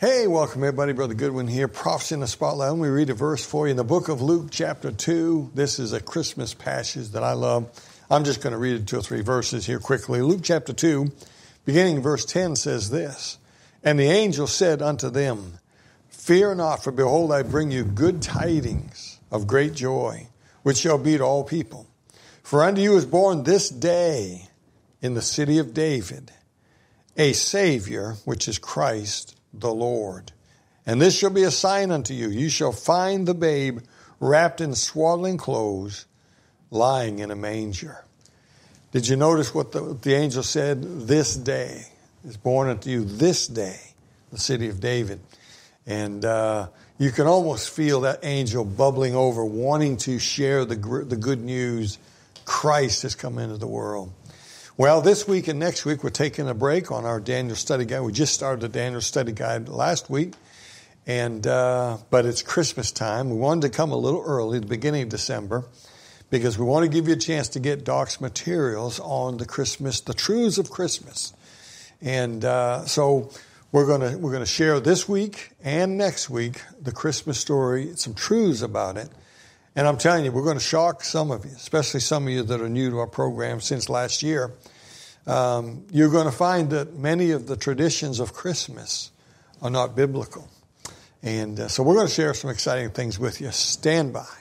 Hey, welcome everybody. Brother Goodwin here, Prophecy in the Spotlight. Let me read a verse for you in the book of Luke chapter 2. This is a Christmas passage that I love. I'm just going to read 2 or 3 verses here quickly. Luke chapter 2, beginning in verse 10 says this, "And the angel said unto them, Fear not, for behold, I bring you good tidings of great joy, which shall be to all people. For unto you is born this day in the city of David a Savior, which is Christ the Lord. And this shall be a sign unto you. You shall find the babe wrapped in swaddling clothes, lying in a manger." Did you notice what the angel said? This day is born unto you this day, the city of David. And you can almost feel that angel bubbling over, wanting to share the good news. Christ has come into the world. Well, this week and next week, we're taking a break on our Daniel study guide. We just started the Daniel study guide last week, and but it's Christmas time. We wanted to come a little early, the beginning of December, because we want to give you a chance to get Doc's materials on the truths of Christmas. And so we're going to share this week and next week the Christmas story, some truths about it. And I'm telling you, we're going to shock some of you, especially some of you that are new to our program since last year. You're going to find that many of the traditions of Christmas are not biblical. And so we're going to share some exciting things with you. Stand by.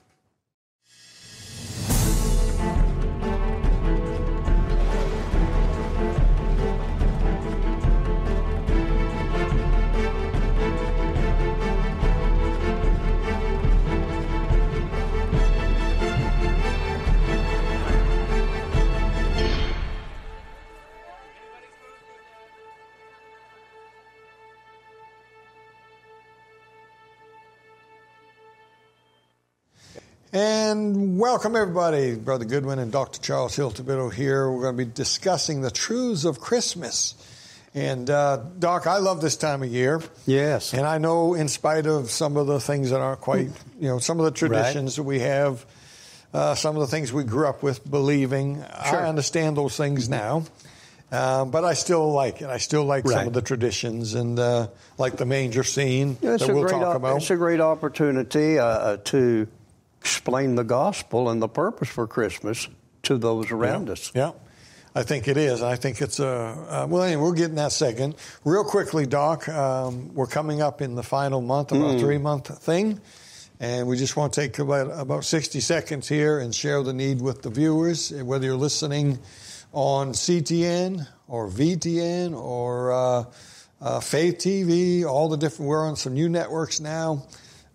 And welcome, everybody. Brother Goodwin and Dr. Charles Hiltebitto here. We're going to be discussing the truths of Christmas. And, Doc, I love this time of year. Yes. And I know in spite of some of the things that aren't quite, some of the traditions that we have, some of the things we grew up with believing, sure. I understand those things now. But I still like it. I still like some of the traditions and like the manger scene that we'll talk about. It's a great opportunity to explain the gospel and the purpose for Christmas to those around us. Yeah, I think it is. I think it's well, anyway, we'll get in that second. Real quickly, Doc, we're coming up in the final month of our 3-month thing, and we just want to take about 60 seconds here and share the need with the viewers, whether you're listening on CTN or VTN or Faith TV, all the different, we're on some new networks now.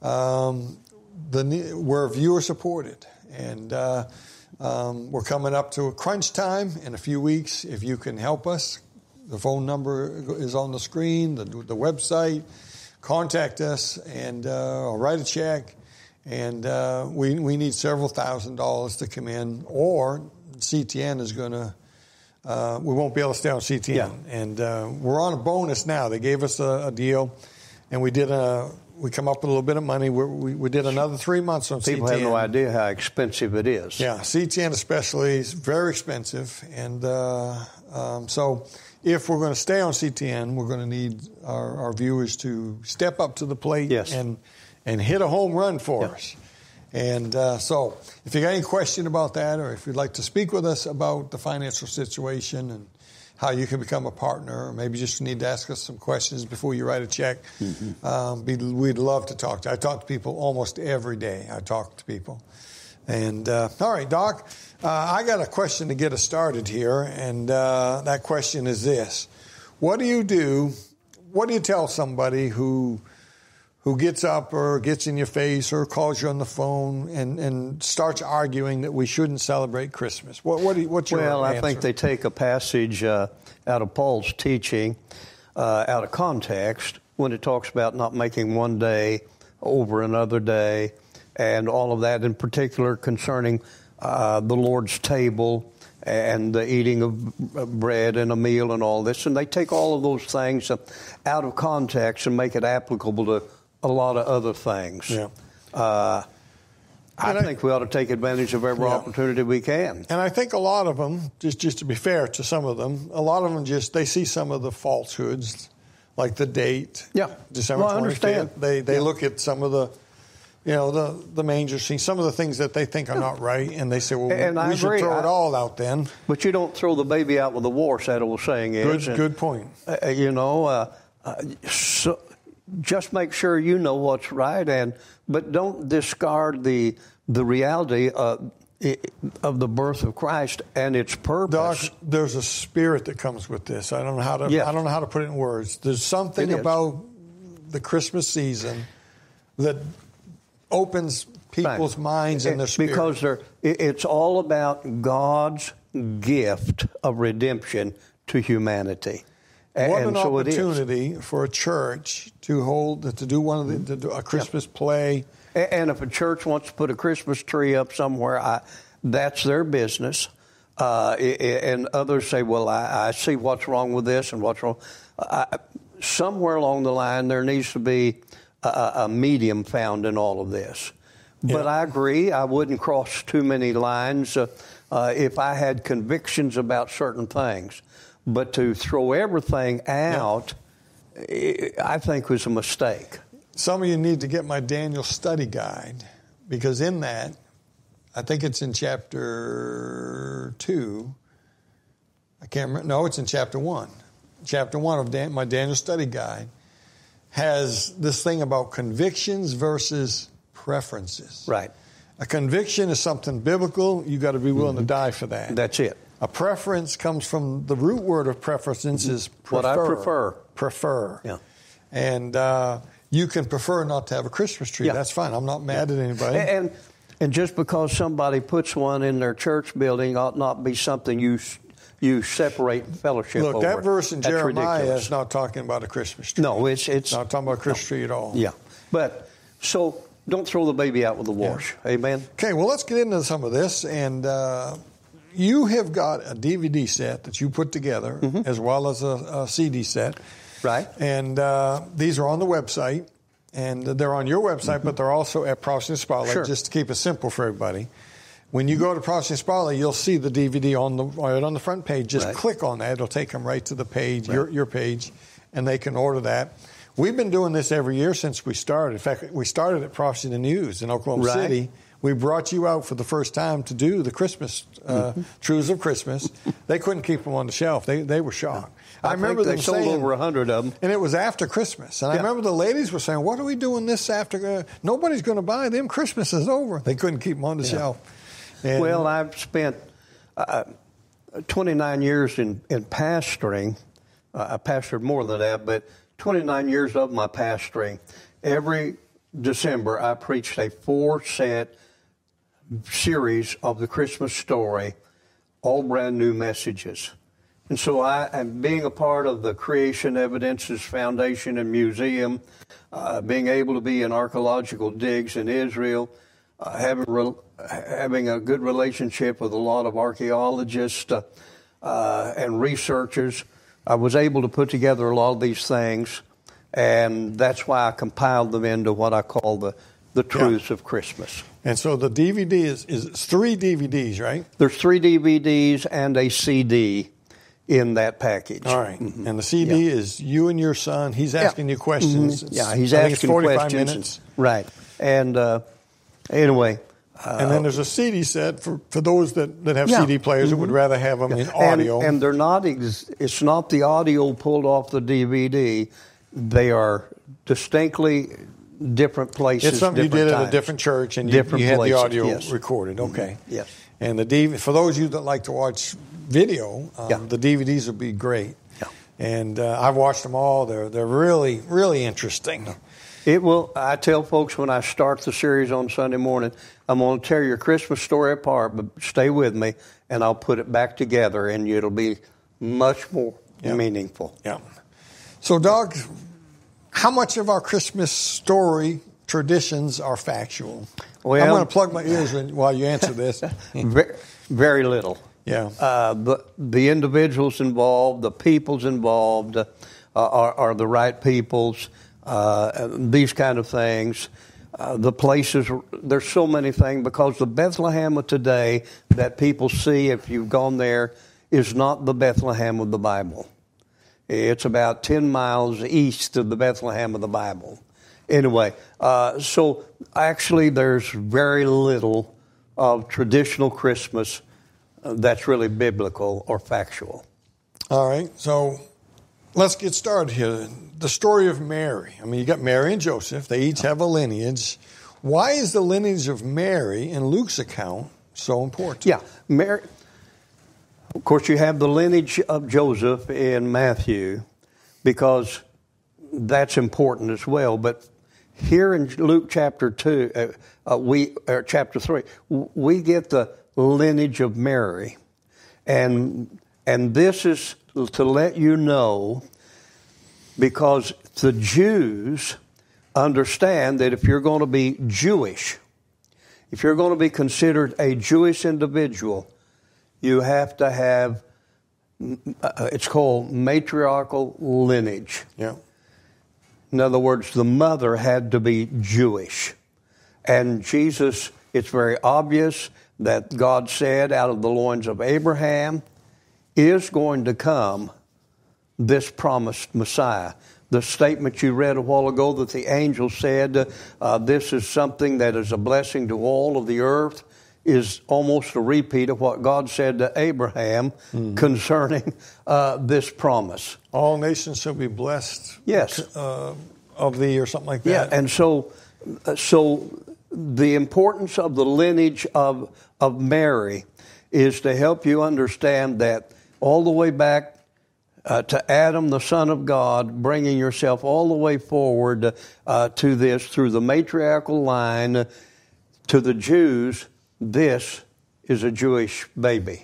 We're viewer supported, and we're coming up to a crunch time in a few weeks. If you can help us, the phone number is on the screen, the website. Contact us and or write a check, and we need several $1,000s to come in, or CTN is going to. We won't be able to stay on CTN, and we're on a bonus now. They gave us a deal, and we come up with a little bit of money. We did another 3 months on CTN. People have no idea how expensive it is. Yeah, CTN especially is very expensive. And so if we're going to stay on CTN, we're going to need our viewers to step up to the plate and hit a home run for us. And so if you got any question about that, or if you'd like to speak with us about the financial situation and how you can become a partner, or maybe just need to ask us some questions before you write a check. We'd love to talk to you. I talk to people almost every day. I talk to people. And, all right, Doc, I got a question to get us started here, and that question is this. What do you tell somebody who gets up or gets in your face or calls you on the phone and starts arguing that we shouldn't celebrate Christmas? What's your answer? Well, I think they take a passage out of Paul's teaching out of context when it talks about not making one day over another day and all of that, in particular concerning the Lord's table and the eating of bread and a meal and all this. And they take all of those things out of context and make it applicable to a lot of other things. Yeah. I think we ought to take advantage of every opportunity we can. And I think a lot of them, just to be fair to some of them, a lot of them they see some of the falsehoods like the date. Yeah. December 25th. I understand. They look at some of the, the manger scene, some of the things that they think are not right, and they say, well, we should throw it all out then. But you don't throw the baby out with the wash, that old saying is. Good point. So just make sure you know what's right, but don't discard the reality of the birth of Christ and its purpose. Doc, there's a spirit that comes with this. I don't know how to put it in words. There's something about the Christmas season that opens people's minds and their spirit. Because it's all about God's gift of redemption to humanity. What an opportunity for a church to do a Christmas play. And if a church wants to put a Christmas tree up somewhere, that's their business. And others say, well, I see what's wrong with this and what's wrong. Somewhere along the line, there needs to be a medium found in all of this. But I agree, I wouldn't cross too many lines if I had convictions about certain things. But to throw everything out, I think was a mistake. Some of you need to get my Daniel study guide, because in that, I think it's in chapter 2. I can't remember. No, it's in chapter 1. Chapter 1 of my Daniel study guide has this thing about convictions versus preferences. Right. A conviction is something biblical. You got to be willing to die for that. That's it. A preference comes from the root word of preference is prefer. What I prefer. Prefer. Yeah. And you can prefer not to have a Christmas tree. Yeah. That's fine. I'm not mad at anybody. And just because somebody puts one in their church building ought not be something you separate fellowship over. Look, that verse in That's Jeremiah ridiculous. is not talking about a Christmas tree. No, it's not talking about a Christmas tree at all. Yeah. But so don't throw the baby out with the wash. Yeah. Amen. Okay, well, let's get into some of this. And you have got a DVD set that you put together, as well as a CD set. Right. And these are on the website. And they're on your website, but they're also at Prophecy Spotlight, just to keep it simple for everybody. When you go to Prophecy Spotlight, you'll see the DVD right on the front page. Just click on that. It'll take them right to the page, your page, and they can order that. We've been doing this every year since we started. In fact, we started at Prophecy in the News in Oklahoma City. We brought you out for the first time to do the Christmas, Truths of Christmas. They couldn't keep them on the shelf. They were shocked. I remember them sold over 100 of them. And it was after Christmas. And I remember the ladies were saying, what are we doing this after? Nobody's going to buy them. Christmas is over. They couldn't keep them on the shelf. And well, I've spent 29 years in pastoring. I pastored more than that, but 29 years of my pastoring. Every December, I preached a 4-set series of the Christmas story, all brand new messages. And so I am being a part of the Creation Evidences Foundation and Museum, being able to be in archaeological digs in Israel, having a good relationship with a lot of archaeologists and researchers. I was able to put together a lot of these things, and that's why I compiled them into what I call the Truths of Christmas. And so the DVD is 3 DVDs, right? There's 3 DVDs and a CD in that package. All right. And the CD is you and your son. He's asking you questions. He's asking 45 questions. minutes. Right. And anyway. And then there's a CD set for those that have CD players that would rather have them in audio. And they're not. It's not the audio pulled off the DVD. They are distinctly different places. It's something you did times. at a different church, and you had the audio recorded. Okay. Yes. And for those of you that like to watch video, the DVDs would be great. Yeah. And I've watched them all. They're really, really interesting. It will. I tell folks when I start the series on Sunday morning, I'm going to tear your Christmas story apart, but stay with me, and I'll put it back together, and it'll be much more meaningful. Yeah. So, Doug, how much of our Christmas story traditions are factual? Well, I'm going to plug my ears while you answer this. Very little. Yeah. The individuals involved, the peoples involved are the right peoples. These kind of things. The places, there's so many things, because the Bethlehem of today that people see, if you've gone there, is not the Bethlehem of the Bible. It's about 10 miles east of the Bethlehem of the Bible. Anyway, so actually there's very little of traditional Christmas that's really biblical or factual. All right, so let's get started here. The story of Mary. I mean, you got Mary and Joseph. They each have a lineage. Why is the lineage of Mary in Luke's account so important? Yeah, Mary. Of course, you have the lineage of Joseph in Matthew because that's important as well. But here in Luke chapter 2, chapter 3, we get the lineage of Mary, and this is to let you know, because the Jews understand that if you're going to be Jewish, if you're going to be considered a Jewish individual, you have to have, it's called matriarchal lineage. Yeah. In other words, the mother had to be Jewish. And Jesus, it's very obvious that God said out of the loins of Abraham is going to come this promised Messiah. The statement you read a while ago that the angel said, this is something that is a blessing to all of the earth, is almost a repeat of what God said to Abraham concerning this promise. All nations shall be blessed. Yes. Of thee, or something like that. Yeah, and so the importance of the lineage of Mary is to help you understand that all the way back to Adam, the Son of God, bringing yourself all the way forward to this through the matriarchal line to the Jews, this is a Jewish baby.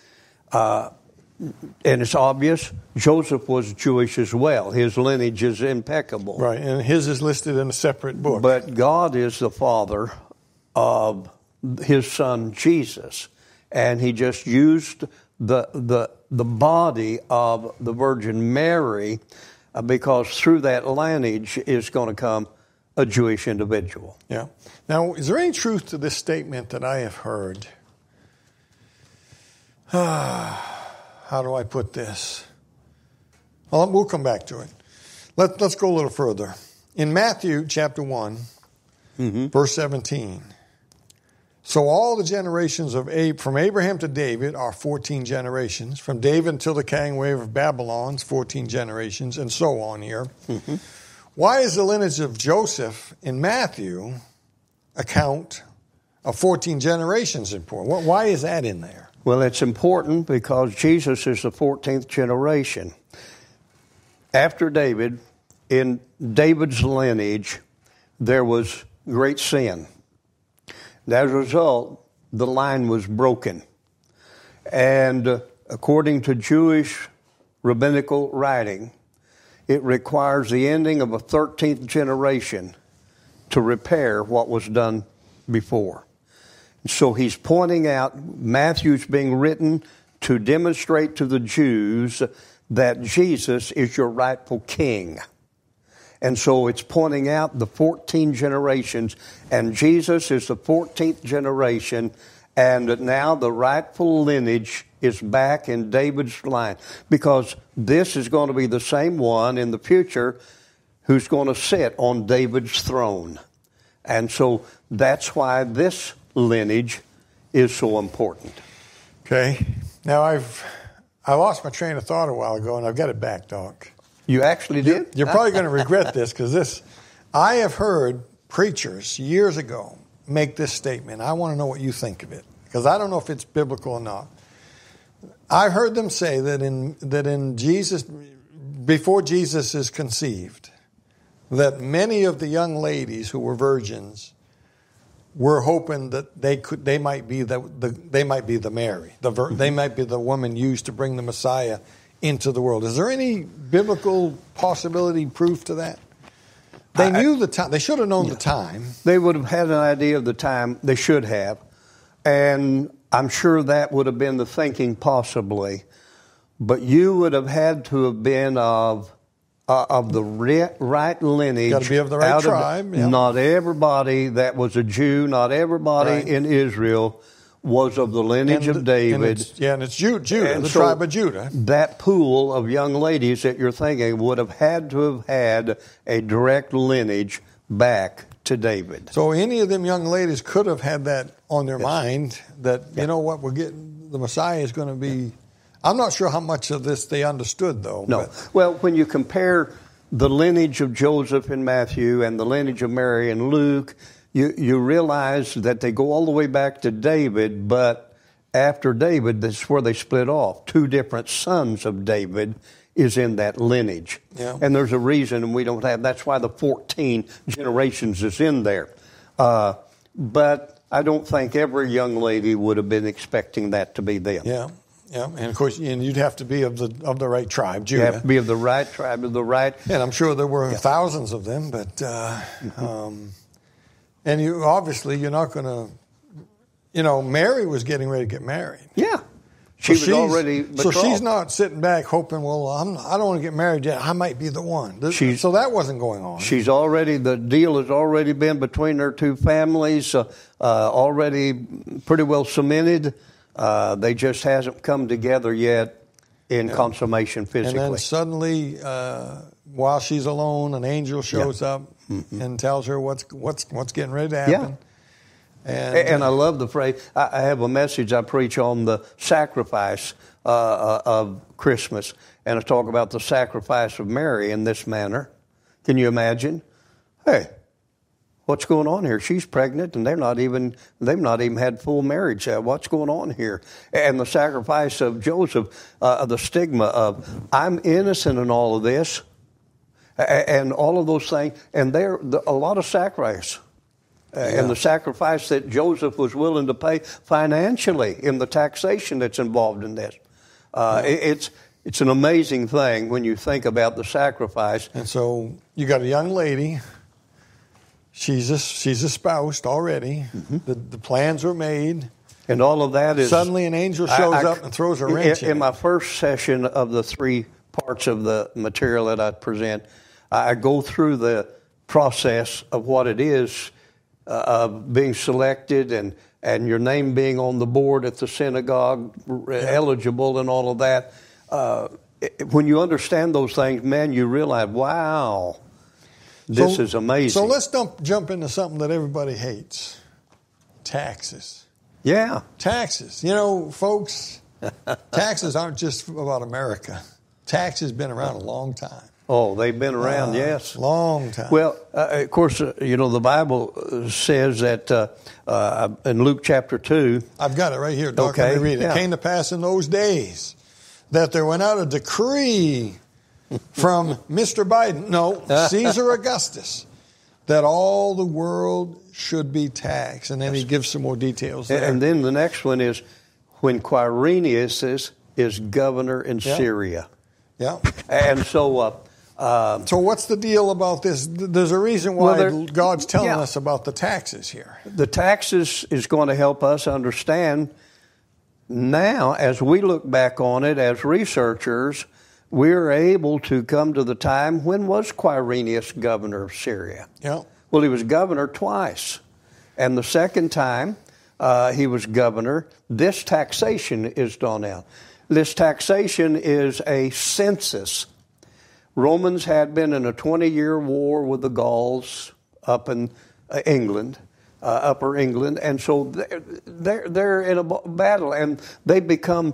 And it's obvious Joseph was Jewish as well. His lineage is impeccable. Right, and his is listed in a separate book. But God is the father of his son Jesus, and he just used the body of the Virgin Mary because through that lineage is going to come a Jewish individual. Yeah. Now, is there any truth to this statement that I have heard? How do I put this? Well, we'll come back to it. Let's go a little further. In Matthew chapter 1, verse 17, so all the generations from Abraham to David are 14 generations. From David until the carrying away of Babylon's 14 generations, and so on here. Why is the lineage of Joseph in Matthew account of 14 generations important? Why is that in there? Well, it's important because Jesus is the 14th generation. After David, in David's lineage, there was great sin. And as a result, the line was broken. And according to Jewish rabbinical writing, it requires the ending of a 13th generation to repair what was done before. So he's pointing out, Matthew's being written to demonstrate to the Jews that Jesus is your rightful king. And so it's pointing out the 14 generations, and Jesus is the 14th generation, and now the rightful lineage is back in David's line, because this is going to be the same one in the future who's going to sit on David's throne. And so that's why this lineage is so important. Okay. Now I lost my train of thought a while ago, and I've got it back, Doc. You actually did? You're probably going to regret this, because I have heard preachers years ago make this statement. I want to know what you think of it, because I don't know if it's biblical or not. I heard them say that in Jesus, before Jesus is conceived, that many of the young ladies who were virgins were hoping that they might be the Mary, they might be the woman used to bring the Messiah into the world. Is there any biblical possibility, proof to that? They knew the time. They should have known the time. They would have had an idea of the time. They should have, and I'm sure that would have been the thinking, possibly. But you would have had to have been of the right lineage. Got to be of the right tribe. Not everybody that was a Jew, not everybody in Israel was of the lineage of David. And it's Judah, And the so tribe of Judah. That pool of young ladies that you're thinking would have had to have had a direct lineage back to David. So any of them young ladies could have had that on their mind, that, you know what, the Messiah is going to be. I'm not sure how much of this they understood, though. No. Well, when you compare the lineage of Joseph in Matthew and the lineage of Mary in Luke, you realize that they go all the way back to David, but after David, that's where they split off. Two different sons of David is in that lineage. Yeah. And there's a reason, and we don't have, that's why the 14 generations is in there. But I don't think every young lady would have been expecting that to be them. Yeah. Yeah, and of course, you'd have to be of the right tribe, Judah. You have to be of the right tribe, of the right. And I'm sure there were thousands of them, but and you're not going to, Mary was getting ready to get married. Yeah, she was already betrothed. So she's not sitting back hoping, well, I don't want to get married yet. I might be the one. So that wasn't going on. The deal has already been between their two families, already pretty well cemented. They just hasn't come together yet in consummation physically. And then suddenly, while she's alone, an angel shows up and tells her what's getting ready to happen. Yeah. And I love the phrase. I have a message I preach on the sacrifice of Christmas, and I talk about the sacrifice of Mary in this manner. Can you imagine? Hey, what's going on here? She's pregnant, and they've not even had full marriage. What's going on here? And the sacrifice of Joseph, the stigma of I'm innocent in all of this, and all of those things, and a lot of sacrifice. And the sacrifice that Joseph was willing to pay financially in the taxation that's involved in this. It's an amazing thing when you think about the sacrifice. And so you got a young lady. She's espoused already. Mm-hmm. The plans were made. And all of that is... Suddenly an angel shows up and throws a wrench in. In my first session of the 3 parts of the material that I present, I go through the process of what it is of being selected and your name being on the board at the synagogue, eligible and all of that. When you understand those things, man, you realize, wow, this is amazing. So let's jump into something that everybody hates. Taxes. Yeah. Taxes. Folks, taxes aren't just about America. Taxes been around a long time. Oh, they've been around, yes. Long time. Well, of course, the Bible says that in Luke chapter 2. I've got it right here, Doc. Okay. Let me read it. Yeah. It came to pass in those days that there went out a decree from Mr. Biden, Caesar Augustus, that all the world should be taxed. And then he gives some more details there. And then the next one is when Quirinius is governor in Syria. Yeah. And so... so what's the deal about this? There's a reason why God's telling us about the taxes here. The taxes is going to help us understand now, as we look back on it as researchers, we're able to come to the time, when was Quirinius governor of Syria? Yeah. Well, he was governor twice. And the second time he was governor, this taxation is done out. This taxation is a census. Romans had been in a 20-year war with the Gauls up in England, Upper England, and so they're in a battle, and they become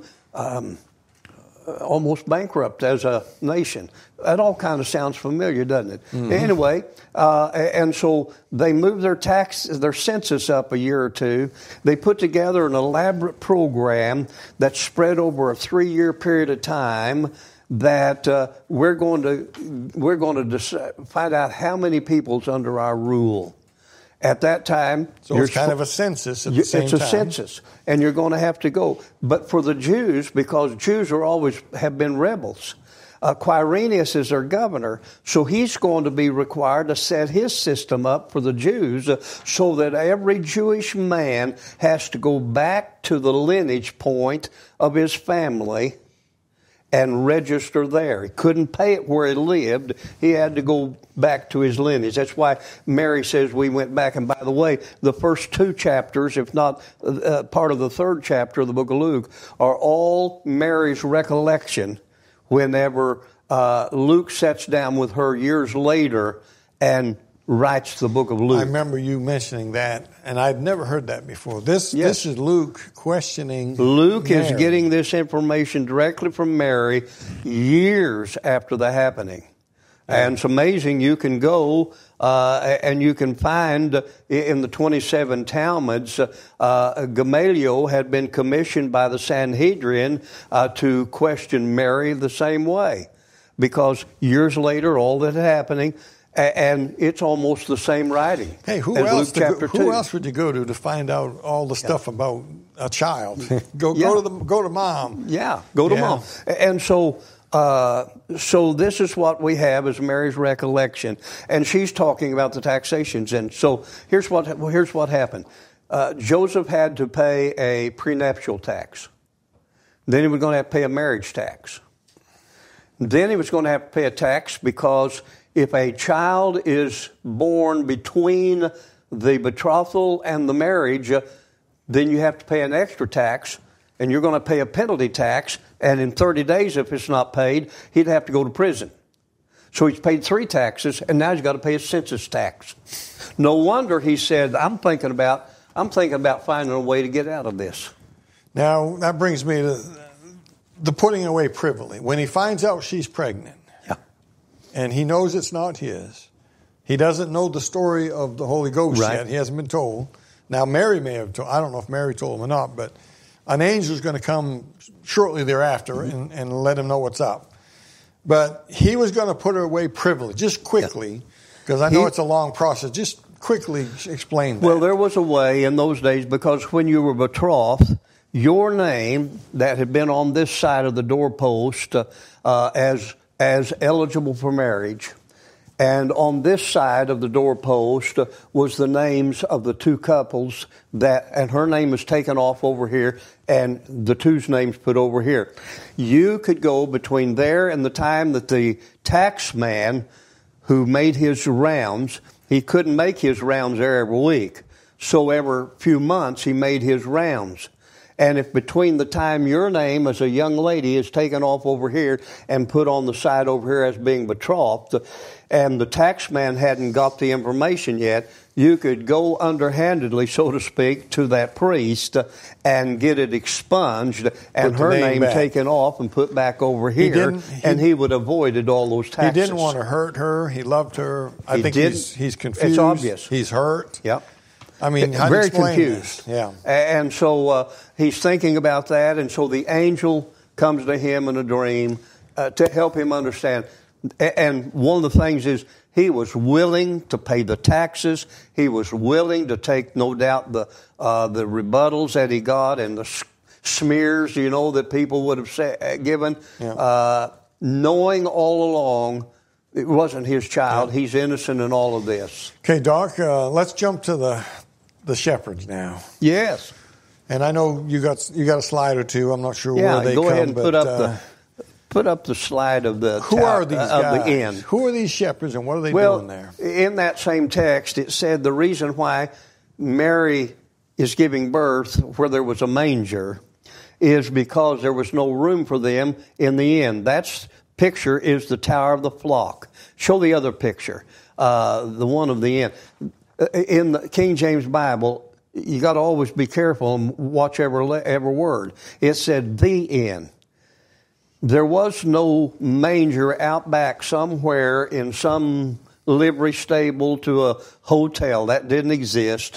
almost bankrupt as a nation. That all kind of sounds familiar, doesn't it? Mm-hmm. Anyway, and so they moved their census up a year or two. They put together an elaborate program that spread over a 3-year period of time. That we're going to find out how many people's under our rule. At that time, so it's kind of a census at the same time. It's a census, and you're going to have to go. But for the Jews, because Jews have been rebels, Quirinius is their governor, so he's going to be required to set his system up for the Jews so that every Jewish man has to go back to the lineage point of his family and register there. He couldn't pay it where he lived. He had to go back to his lineage. That's why Mary says we went back. And by the way, the first 2 chapters, if not part of the 3rd chapter of the book of Luke, are all Mary's recollection whenever Luke sits down with her years later and writes the book of Luke. I remember you mentioning that, and I'd never heard that before. This is Luke questioning Luke Mary. is getting this information directly from Mary years after the happening. And it's amazing. You can go and you can find in the 27 Talmuds, Gamaliel had been commissioned by the Sanhedrin to question Mary the same way. Because years later, all that happening, and it's almost the same writing. Hey, who else would you go to find out all the stuff about a child? Go to mom. Yeah, go to mom. And so this is what we have as Mary's recollection, and she's talking about the taxations. And so here's what happened. Joseph had to pay a prenuptial tax. Then he was going to have to pay a marriage tax. Then he was going to have to pay a tax because if a child is born between the betrothal and the marriage, then you have to pay an extra tax, and you're going to pay a penalty tax, and in 30 days, if it's not paid, he'd have to go to prison. So he's paid 3 taxes, and now he's got to pay a census tax. No wonder he said, I'm thinking about finding a way to get out of this. Now, that brings me to the putting away privily. When he finds out she's pregnant, and he knows it's not his. He doesn't know the story of the Holy Ghost yet. He hasn't been told. Now, Mary may have told. I don't know if Mary told him or not, but an angel is going to come shortly thereafter and let him know what's up. But he was going to put her away privily, just quickly, because I know it's a long process. Just quickly explain that. Well, there was a way in those days, because when you were betrothed, your name that had been on this side of the doorpost as eligible for marriage, and on this side of the doorpost was the names of the 2 couples and her name was taken off over here, and the 2's names put over here. You could go between there and the time that the tax man who made his rounds, he couldn't make his rounds there every week, so every few months he made his rounds. And if between the time your name as a young lady is taken off over here and put on the side over here as being betrothed, and the tax man hadn't got the information yet, you could go underhandedly, so to speak, to that priest and get it expunged and her name taken off and put back over here, and he would have avoided all those taxes. He didn't want to hurt her. He loved her. I think he's confused. It's obvious. He's hurt. Yep. I mean, how very do you explain confused. This? Yeah. And so he's thinking about that, and so the angel comes to him in a dream to help him understand. And one of the things is he was willing to pay the taxes. He was willing to take, no doubt, the rebuttals that he got and the smears, that people would have given, knowing all along it wasn't his child. Yeah. He's innocent in all of this. Okay, Doc, let's jump to the shepherds now. Yes. And I know you got a slide or two. I'm not sure where they come. Yeah, go ahead and put up the slide of the who are these guys? Of the end. Who are these shepherds and what are they doing there? In that same text, it said the reason why Mary is giving birth where there was a manger is because there was no room for them in the inn. That's picture is the Tower of the Flock. Show the other picture, the one of the inn. In the King James Bible, you got to always be careful and watch every word. It said the inn. There was no manger out back somewhere in some livery stable to a hotel. That didn't exist.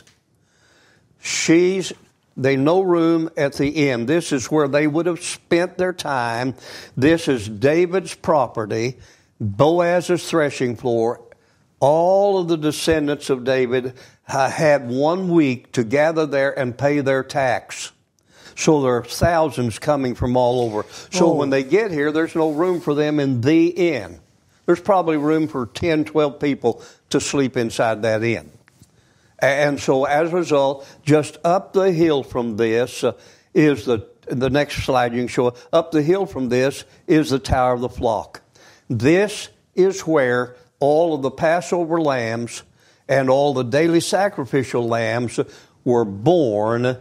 They no room at the inn. This is where they would have spent their time. This is David's property, Boaz's threshing floor. All of the descendants of David had 1 week to gather there and pay their tax. So there are thousands coming from all over. So when they get here, there's no room for them in the inn. There's probably room for 10, 12 people to sleep inside that inn. And so as a result, just up the hill from this is the the next slide you can show, up the hill from this is the Tower of the Flock. This is where all of the Passover lambs and all the daily sacrificial lambs were born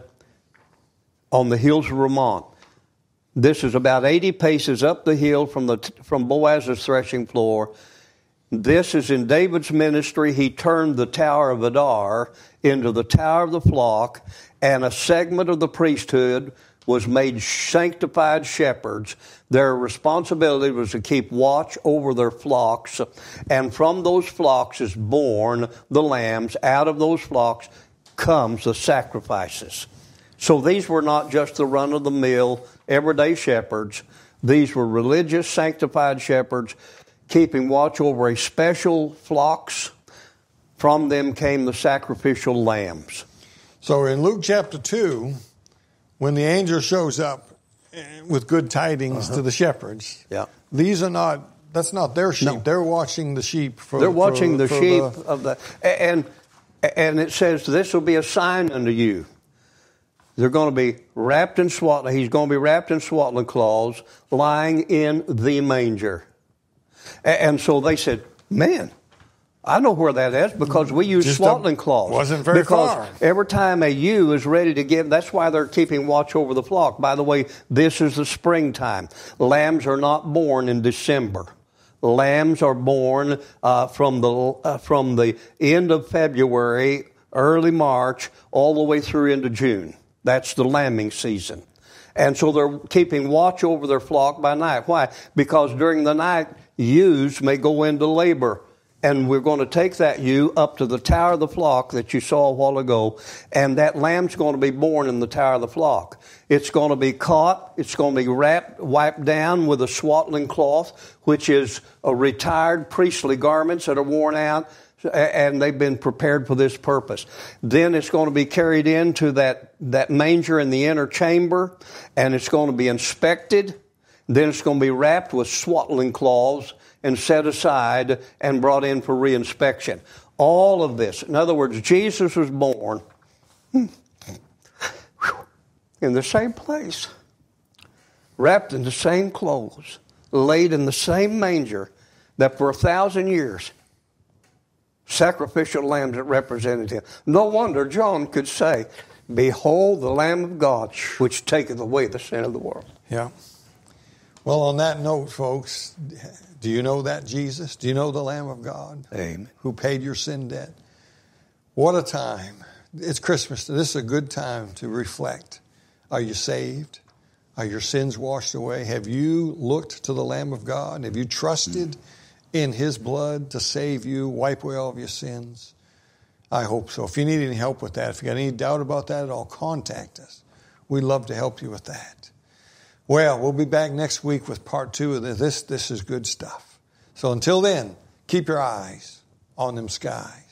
on the hills of Ramon. This is about 80 paces up the hill from Boaz's threshing floor. This is in David's ministry. He turned the Tower of Adar into the Tower of the Flock, and a segment of the priesthood was made sanctified shepherds. Their responsibility was to keep watch over their flocks, and from those flocks is born the lambs. Out of those flocks comes the sacrifices. So these were not just the run-of-the-mill, everyday shepherds. These were religious, sanctified shepherds, keeping watch over a special flocks. From them came the sacrificial lambs. So in Luke chapter 2, when the angel shows up with good tidings to the shepherds, these are not, that's not their sheep. No. They're watching the sheep. They're watching the sheep of the, and it says, this will be a sign unto you. They're going to be wrapped in swaddling. He's going to be wrapped in swaddling cloths, lying in the manger. And so they said, man, I know where that is because we use swaddling cloths. Wasn't very far. Every time a ewe is ready to give, that's why they're keeping watch over the flock. By the way, this is the springtime. Lambs are not born in December. Lambs are born from the end of February, early March, all the way through into June. That's the lambing season. And so they're keeping watch over their flock by night. Why? Because during the night, ewes may go into labor. And we're going to take that ewe up to the Tower of the Flock that you saw a while ago, and that lamb's going to be born in the Tower of the Flock. It's going to be caught, it's going to be wiped down with a swaddling cloth, which is a retired priestly garments that are worn out, and they've been prepared for this purpose. Then it's going to be carried into that manger in the inner chamber, and it's going to be inspected. Then it's going to be wrapped with swaddling cloths and set aside and brought in for reinspection. All of this. In other words, Jesus was born in the same place, wrapped in the same clothes, laid in the same manger that for 1,000 years, sacrificial lambs that represented him. No wonder John could say, behold the Lamb of God, which taketh away the sin of the world. Yeah. Well, on that note, folks, do you know that Jesus? Do you know the Lamb of God? Amen. Who paid your sin debt? What a time. It's Christmas. This is a good time to reflect. Are you saved? Are your sins washed away? Have you looked to the Lamb of God? Have you trusted in His blood to save you, wipe away all of your sins? I hope so. If you need any help with that, if you got any doubt about that at all, contact us. We'd love to help you with that. Well, we'll be back next week with part 2 of this. This is good stuff. So until then, keep your eyes on them skies.